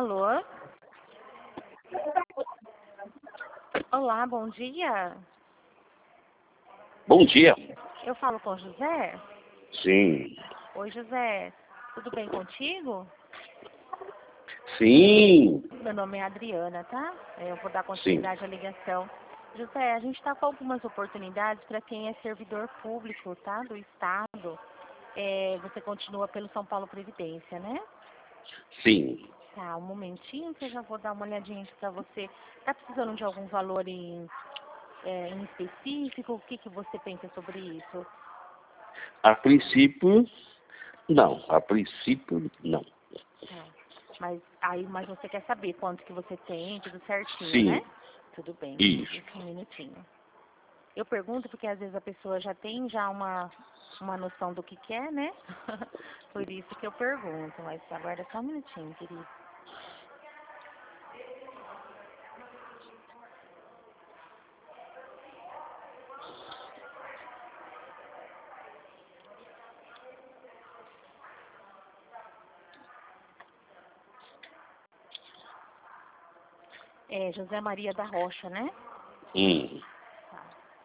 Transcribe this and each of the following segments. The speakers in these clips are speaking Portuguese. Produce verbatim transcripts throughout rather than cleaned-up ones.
Alô? Olá, bom dia. Bom dia. Eu falo com o José? Sim. Oi, José. Tudo bem contigo? Sim. Meu nome é Adriana, tá? Eu vou dar Sim. continuidade à ligação. José, a gente está com algumas oportunidades para quem é servidor público, tá? Do Estado. É, você continua pelo São Paulo Previdência, né? Sim. Tá, um momentinho que eu já vou dar uma olhadinha aqui para você. Tá precisando de algum valor em, é, em específico? O que, que você pensa sobre isso? A princípio, não. A princípio, não. Tá. Mas aí, mas você quer saber quanto que você tem, tudo certinho, Sim. né? Tudo bem. Isso. Deixa um minutinho. Eu pergunto porque às vezes a pessoa já tem já uma, uma noção do que quer, né? Por isso que eu pergunto. Mas aguarda só um minutinho, querido. É José Maria da Rocha, né? Hum. Tá.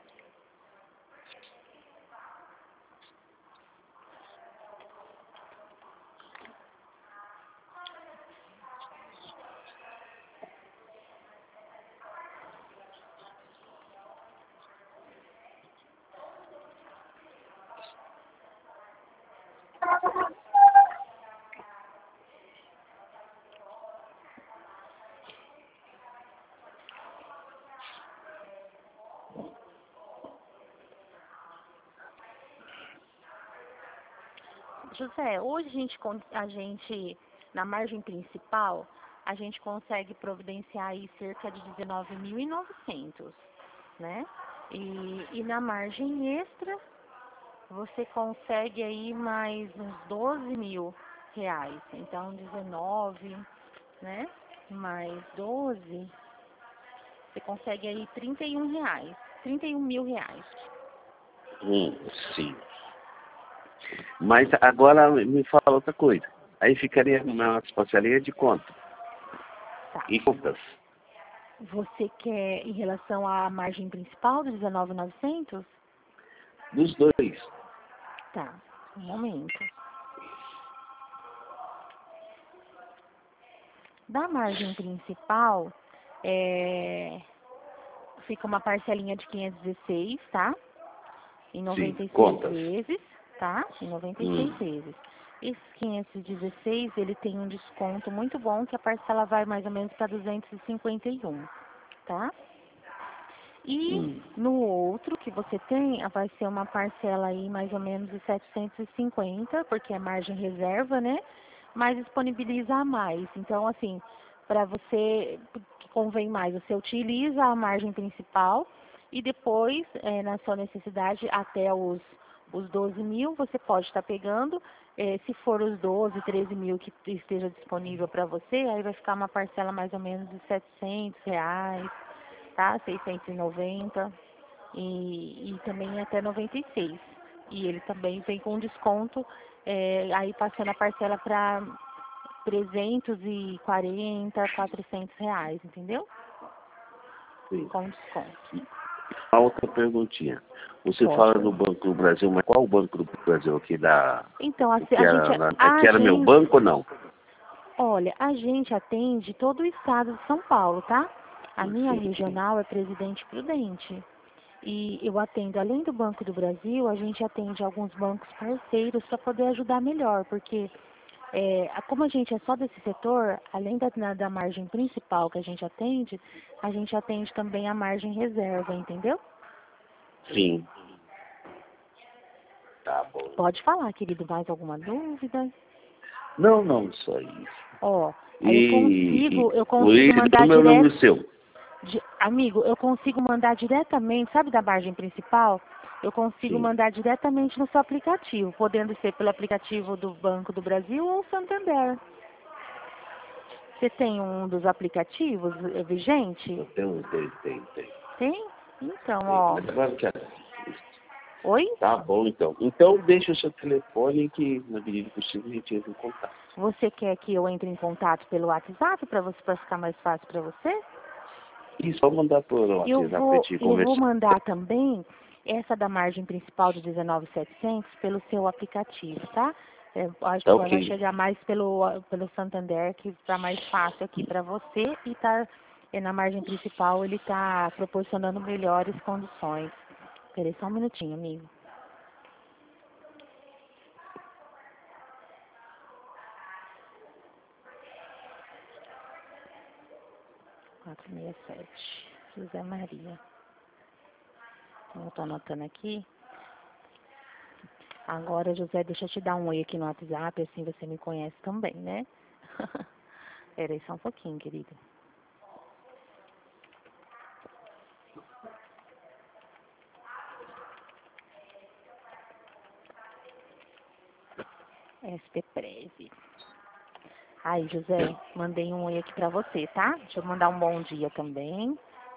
José, hoje a gente, con- a gente, na margem principal, a gente consegue providenciar aí cerca de dezenove mil e novecentos, né? E, e na margem extra, você consegue aí mais uns doze mil reais. Então, dezenove, né? Mais doze, você consegue aí trinta e um reais, trinta e um mil reais. Hum. Sim. Mas agora me fala outra coisa. Aí ficaria uma parcelinha de quanto? Tá. Em contas. Você quer em relação à margem principal do dezenove mil e novecentos? Dos dois. Tá, um momento. Da margem principal, é, fica uma parcelinha de quinhentos e dezesseis, tá? Em Sim. noventa e seis Contas. vezes, tá? Em noventa e seis Hum. vezes. Esse quinhentos e dezesseis, ele tem um desconto muito bom, que a parcela vai mais ou menos para duzentos e cinquenta e um, tá? E Hum. no outro que você tem, vai ser uma parcela aí mais ou menos de setecentos e cinquenta, porque é margem reserva, né? Mas disponibiliza a mais. Então, assim, para você, que convém mais, você utiliza a margem principal e depois, eh, na sua necessidade, até os, os doze mil, você pode estar pegando. Eh, se for os doze, treze mil que esteja disponível para você, aí vai ficar uma parcela mais ou menos de setecentos reais, tá? seiscentos e noventa e, e também até noventa e seis. E ele também vem com desconto, é, aí passando a parcela para trezentos e quarenta, quatrocentos reais, entendeu? Sim. Com desconto. A outra perguntinha. Você Pode. fala do Banco do Brasil, mas qual o Banco do Brasil aqui da... Então, a, o que a gente, era, a que era meu gente, banco ou não? olha, a gente atende todo o estado de São Paulo, tá? A minha Sim. regional é Presidente Prudente. E eu atendo, além do Banco do Brasil, a gente atende alguns bancos parceiros para poder ajudar melhor, porque é, a- como a gente é só desse setor, além da, na- da margem principal que a gente atende, a gente atende também a margem reserva, entendeu? Sim. Tá bom. Pode falar, querido, mais alguma dúvida? Não, não, só isso. Ó, aí eu E, consigo, e eu o consigo Luiz mandar do meu número direto, seu. di- amigo, eu consigo mandar diretamente, sabe da margem principal? Eu consigo Sim. mandar diretamente no seu aplicativo, podendo ser pelo aplicativo do Banco do Brasil ou Santander. Você tem um dos aplicativos eh, vigente? Eu tenho, tem, tem, tem. Tem? Então, tem. ó, Mas agora que Oi? Tá bom, então. Então, deixa o seu telefone que, na medida do possível, a gente entra em contato. Você quer que eu entre em contato pelo WhatsApp para você, para ficar mais fácil para você? Isso, vou mandar por WhatsApp Eu pra vou, gente eu conversar. vou mandar também essa da margem principal de dezenove mil e setecentos pelo seu aplicativo, tá? É, acho Tá que vai ok. chegar mais pelo, pelo Santander, que está mais fácil aqui para você e tá, e na margem principal ele está proporcionando melhores condições. Espera aí só um minutinho, amigo. quatrocentos e sessenta e sete, José Maria. Então, eu estou anotando aqui. Agora, José, deixa eu te dar um oi aqui no WhatsApp, assim você me conhece também, né? Espera aí só um pouquinho, querido. S P Preve. Aí, José, mandei um oi aqui pra você, tá? Deixa eu mandar um bom dia também.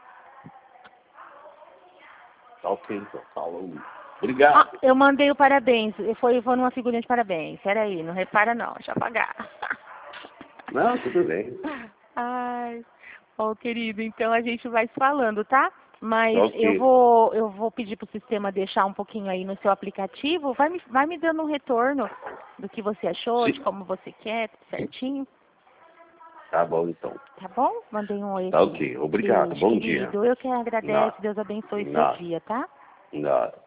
Tá ok, então. Falou. Ah, Obrigado. eu mandei o parabéns. Foi, foi numa figurinha de parabéns. Peraí, não repara não, deixa eu apagar. Não, tudo bem. Ai, ó, querido, então a gente vai se falando, tá? Mas Ok. eu vou, eu vou pedir pro sistema deixar um pouquinho aí no seu aplicativo. Vai me, vai me dando um retorno do que você achou, de Sim. como você quer, tudo certinho. Tá bom, então. Tá bom? Mandei um oi Tá aqui. ok. Obrigado. Beijo, Bom dia. querido. Eu que agradeço. Nada. Deus abençoe seu Nada. dia, tá? Nada.